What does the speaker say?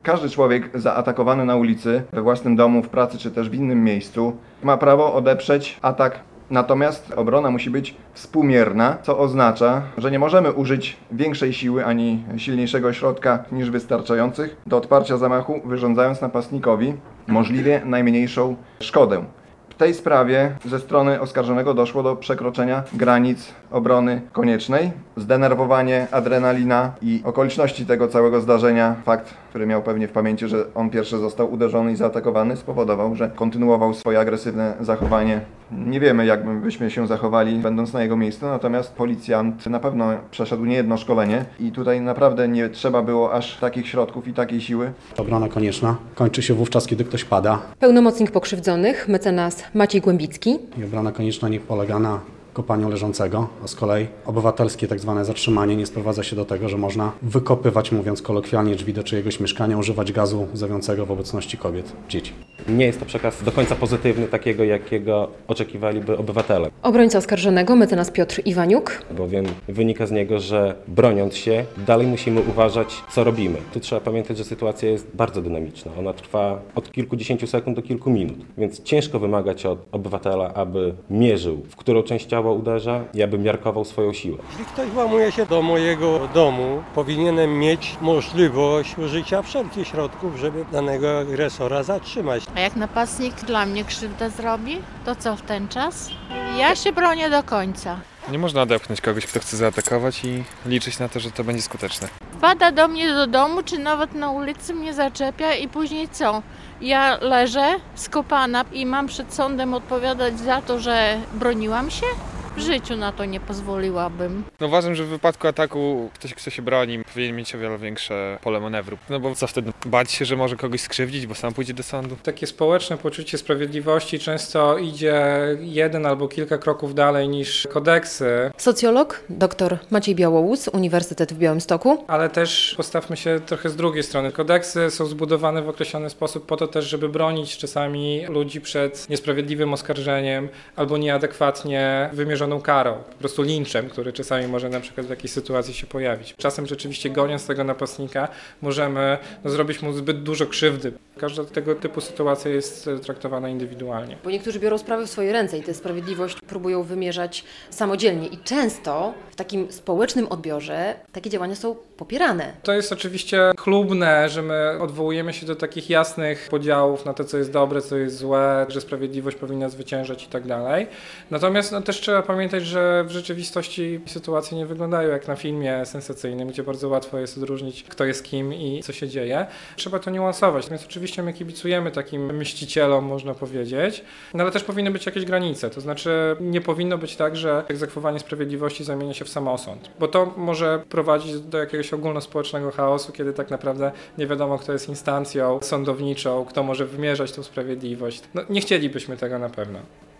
Każdy człowiek zaatakowany na ulicy, we własnym domu, w pracy czy też w innym miejscu ma prawo odeprzeć atak. Natomiast obrona musi być współmierna, co oznacza, że nie możemy użyć większej siły ani silniejszego środka niż wystarczających do odparcia zamachu, wyrządzając napastnikowi możliwie najmniejszą szkodę. W tej sprawie ze strony oskarżonego doszło do przekroczenia granic obrony koniecznej. Zdenerwowanie, adrenalina i okoliczności tego całego zdarzenia, fakt, który miał pewnie w pamięci, że on pierwszy został uderzony i zaatakowany, spowodował, że kontynuował swoje agresywne zachowanie. Nie wiemy, jak byśmy się zachowali, będąc na jego miejscu, natomiast policjant na pewno przeszedł niejedno szkolenie i tutaj naprawdę nie trzeba było aż takich środków i takiej siły. Obrona konieczna kończy się wówczas, kiedy ktoś pada. Pełnomocnik pokrzywdzonych, mecenas Maciej Głębicki. I obrona konieczna nie polega na kopaniu leżącego, a z kolei obywatelskie tak zwane zatrzymanie nie sprowadza się do tego, że można wykopywać, mówiąc kolokwialnie, drzwi do czyjegoś mieszkania, używać gazu łzawiącego w obecności kobiet, dzieci. Nie jest to przekaz do końca pozytywny, takiego jakiego oczekiwaliby obywatele. Obrońca oskarżonego, mecenas Piotr Iwaniuk. Bowiem wynika z niego, że broniąc się, dalej musimy uważać, co robimy. Tu trzeba pamiętać, że sytuacja jest bardzo dynamiczna. Ona trwa od kilkudziesięciu sekund do kilku minut, więc ciężko wymagać od obywatela, aby mierzył, w którą część ciała uderza i aby miarkował swoją siłę. Jeśli ktoś włamuje się do mojego domu, powinienem mieć możliwość użycia wszelkich środków, żeby danego agresora zatrzymać. A jak napastnik dla mnie krzywdę zrobi, to co w ten czas? Ja się bronię do końca. Nie można odepchnąć kogoś, kto chce zaatakować i liczyć na to, że to będzie skuteczne. Wpada do mnie do domu, czy nawet na ulicy mnie zaczepia i później co? Ja leżę skopana i mam przed sądem odpowiadać za to, że broniłam się? W życiu na to nie pozwoliłabym. No uważam, że w wypadku ataku ktoś, kto się broni, powinien mieć o wiele większe pole manewru. No bo co wtedy? Bać się, że może kogoś skrzywdzić, bo sam pójdzie do sądu? Takie społeczne poczucie sprawiedliwości często idzie jeden albo kilka kroków dalej niż kodeksy. Socjolog, dr Maciej Białołus, Uniwersytet w Białymstoku. Ale też postawmy się trochę z drugiej strony. Kodeksy są zbudowane w określony sposób po to też, żeby bronić czasami ludzi przed niesprawiedliwym oskarżeniem albo nieadekwatnie wymierzoną karą, po prostu linczem, który czasami może na przykład w jakiejś sytuacji się pojawić. Czasem rzeczywiście goniąc tego napastnika możemy zrobić mu zbyt dużo krzywdy. Każda tego typu sytuacja jest traktowana indywidualnie. Bo niektórzy biorą sprawy w swoje ręce i tę sprawiedliwość próbują wymierzać samodzielnie i często w takim społecznym odbiorze takie działania są popierane. To jest oczywiście chlubne, że my odwołujemy się do takich jasnych podziałów na to, co jest dobre, co jest złe, że sprawiedliwość powinna zwyciężać i tak dalej. Natomiast też trzeba pamiętać, że w rzeczywistości sytuacje nie wyglądają jak na filmie sensacyjnym, gdzie bardzo łatwo jest odróżnić, kto jest kim i co się dzieje. Trzeba to niuansować, więc oczywiście my kibicujemy takim mścicielom, można powiedzieć, no ale też powinny być jakieś granice, to znaczy nie powinno być tak, że egzekwowanie sprawiedliwości zamienia się w samosąd, bo to może prowadzić do jakiegoś ogólnospołecznego chaosu, kiedy tak naprawdę nie wiadomo, kto jest instancją sądowniczą, kto może wymierzać tą sprawiedliwość. No, nie chcielibyśmy tego na pewno.